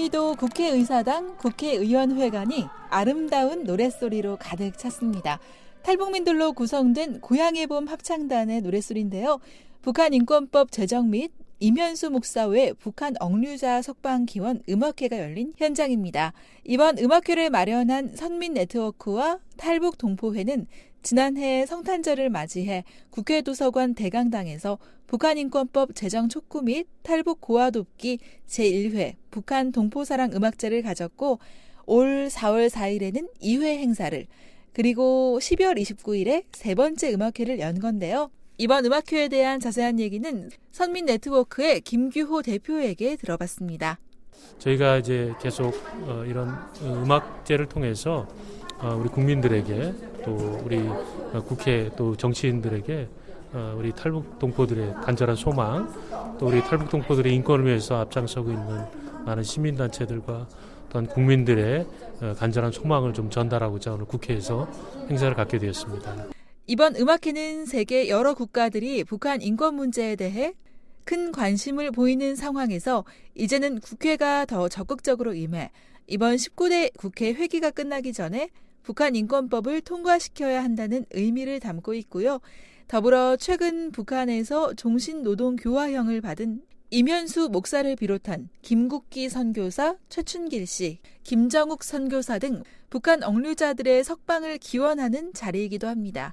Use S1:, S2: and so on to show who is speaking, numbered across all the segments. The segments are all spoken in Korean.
S1: 오늘도 국회의사당, 국회의원회관이 아름다운 노랫소리로 가득 찼습니다. 탈북민들로 구성된 고향의 봄 합창단의 노랫소리인데요. 북한인권법 제정 및 임현수 목사 외 북한 억류자 석방 기원 음악회가 열린 현장입니다. 이번 음악회를 마련한 선민네트워크와 탈북동포회는 지난해 성탄절을 맞이해 국회 도서관 대강당에서 북한인권법 제정 촉구 및 탈북 고아 돕기 제1회 북한 동포사랑 음악제를 가졌고 올 4월 4일에는 2회 행사를 그리고 12월 29일에 세 번째 음악회를 연 건데요. 이번 음악회에 대한 자세한 얘기는 선민네트워크의 김규호 대표에게 들어봤습니다.
S2: 저희가 이제 계속 이런 음악제를 통해서 우리 국민들에게 또 우리 국회 또 정치인들에게 우리 탈북 동포들의 간절한 소망 또 우리 탈북 동포들의 인권을 위해서 앞장서고 있는 많은 시민단체들과 또한 국민들의 간절한 소망을 좀 전달하고자 오늘 국회에서 행사를 갖게 되었습니다.
S1: 이번 음악회는 세계 여러 국가들이 북한 인권 문제에 대해 큰 관심을 보이는 상황에서 이제는 국회가 더 적극적으로 임해 이번 19대 국회 회기가 끝나기 전에 북한 인권법을 통과시켜야 한다는 의미를 담고 있고요. 더불어 최근 북한에서 종신노동교화형을 받은 임현수 목사를 비롯한 김국기 선교사, 최춘길 씨, 김정욱 선교사 등 북한 억류자들의 석방을 기원하는 자리이기도 합니다.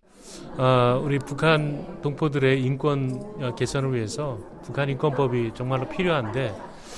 S2: 우리 북한 동포들의 인권 개선을 위해서 북한 인권법이 정말로 필요한데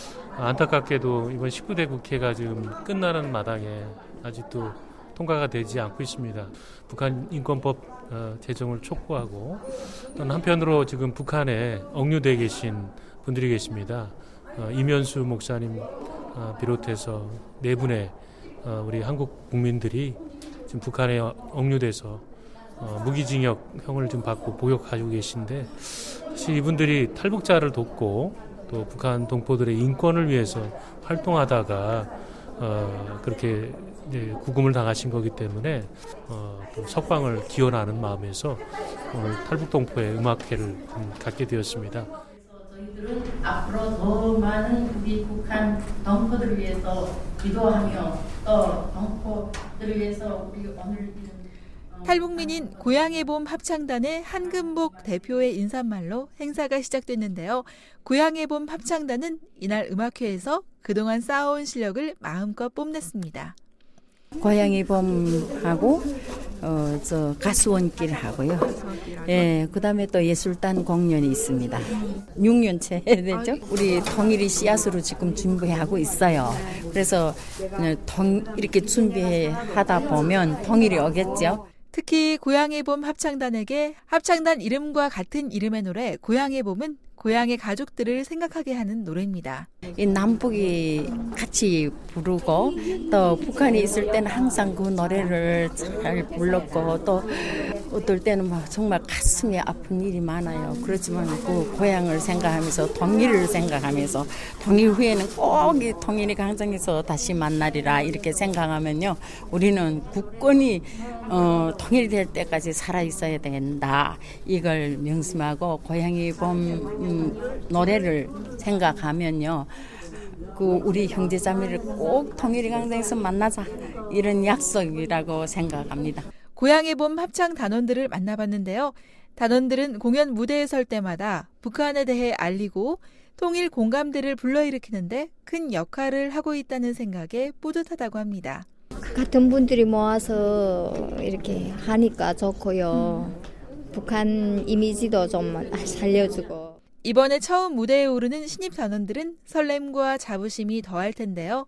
S2: 안타깝게도 이번 19대 국회가 지금 끝나는 마당에 아직도 통과가 되지 않고 있습니다. 북한 인권법 제정을 촉구하고 또는 한편으로 지금 북한에 억류되어 계신 분들이 계십니다. 임현수 목사님 비롯해서 네 분의 우리 한국 국민들이 지금 북한에 억류돼서 무기징역형을 좀 받고 복역하고 계신데 사실 이분들이 탈북자를 돕고 또 북한 동포들의 인권을 위해서 활동하다가 그렇게 이제 구금을 당하신 거기 때문에 또 석방을 기원하는 마음에서 오늘 탈북 동포의 음악회를 갖게 되었습니다.
S3: 저희들은 앞으로 더 많은 우리 북한 동포들을 위해서 기도하며 또 동포들을 위해서 우리 오늘
S1: 탈북민인 고향의 봄 합창단의 한금복 대표의 인사말로 행사가 시작됐는데요. 고향의 봄 합창단은 이날 음악회에서 그동안 쌓아온 실력을 마음껏 뽐냈습니다.
S4: 고향의 봄하고 저 가수원길 하고요. 예, 그다음에 또 예술단 공연이 있습니다. 6년째 되죠. 우리 통일이 씨앗으로 지금 준비하고 있어요. 그래서 이렇게 준비하다 보면 통일이 오겠죠.
S1: 특히 고향의 봄 합창단에게 합창단 이름과 같은 이름의 노래 고향의 봄은 고향의 가족들을 생각하게 하는 노래입니다.
S4: 이 남북이 같이 부르고 또 북한에 있을 때는 항상 그 노래를 잘 불렀고 또 어떨 때는 막 정말 가슴이 아픈 일이 많아요. 그렇지만 그 고향을 생각하면서 통일을 생각하면서 통일 후에는 꼭 이 통일이 강정에서 다시 만나리라 이렇게 생각하면요. 우리는 굳건히 통일이 될 때까지 살아 있어야 된다. 이걸 명심하고 고향의 봄 노래를 생각하면요. 그 우리 형제자매를 꼭 통일의 강정에서 만나자 이런 약속이라고 생각합니다.
S1: 고향의 봄 합창 단원들을 만나봤는데요. 단원들은 공연 무대에 설 때마다 북한에 대해 알리고 통일 공감대를 불러일으키는데 큰 역할을 하고 있다는 생각에 뿌듯하다고 합니다.
S5: 같은 분들이 모아서 이렇게 하니까 좋고요. 북한 이미지도 좀 살려주고.
S1: 이번에 처음 무대에 오르는 신입 단원들은 설렘과 자부심이 더할 텐데요.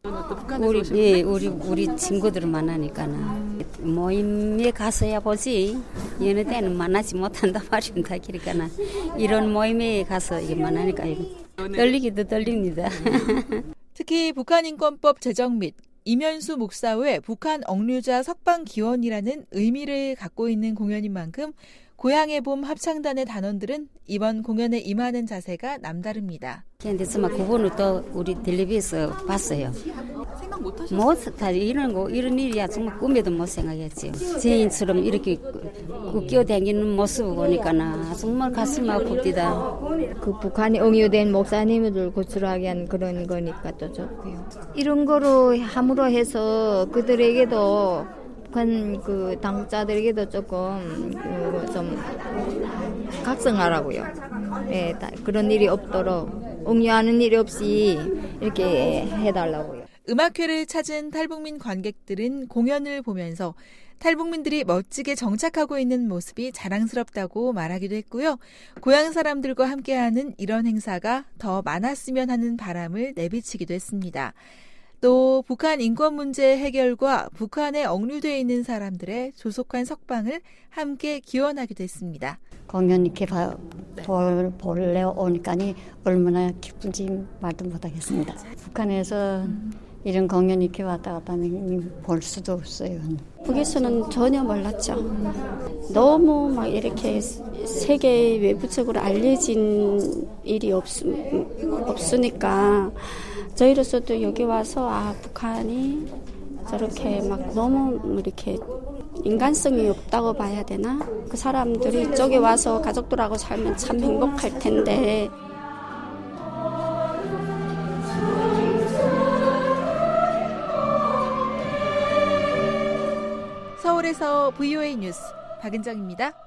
S6: 우리 친구들을 만나니까는 모임에 가서야 보지. 여느 때는 만나지 못한다 말입니다. 그러니까 이런 모임에 가서 이게 만나니까 떨리기도 떨립니다.
S1: 특히 북한인권법 제정 및 임현수 목사 외 북한 억류자 석방 기원이라는 의미를 갖고 있는 공연인 만큼 고향의 봄 합창단의 단원들은 이번 공연에 임하는 자세가 남다릅니다.
S6: 근데 정말 그거는 또 우리 텔레비에서 봤어요.
S1: 생각 못 하셨어요?
S6: 이런 일이야 정말 꿈에도 못 생각했지. 제인처럼 이렇게 뛰어다니는 모습을 보니까 정말 가슴이 아픕니다.
S5: 그 북한에 응유된 목사님들 고출하게 한 그런 거니까 또 좋고요. 이런 거로 함으로 해서 그들에게도 북한 그 당국자들에게도 조금 좀 각성하라고요. 예, 그런 일이 없도록 응유하는 일이 없이 이렇게 해달라고요.
S1: 음악회를 찾은 탈북민 관객들은 공연을 보면서 탈북민들이 멋지게 정착하고 있는 모습이 자랑스럽다고 말하기도 했고요. 고향 사람들과 함께하는 이런 행사가 더 많았으면 하는 바람을 내비치기도 했습니다. 또 북한 인권 문제 해결과 북한에 억류되어 있는 사람들의 조속한 석방을 함께 기원하기도 했습니다.
S7: 공연 이렇게 보러 오니까 얼마나 기쁜지 말도 못하겠습니다. 북한에서 이런 공연 이렇게 왔다 갔다 하면 볼 수도 없어요.
S8: 북에서는 전혀 몰랐죠. 너무 막 이렇게 세계 외부적으로 알려진 일이 없으니까 저희로서도 여기 와서 북한이 저렇게 막 너무 이렇게 인간성이 없다고 봐야 되나? 그 사람들이 이쪽에 와서 가족들하고 살면 참 행복할 텐데.
S1: 서울에서 VOA 뉴스 박은정입니다.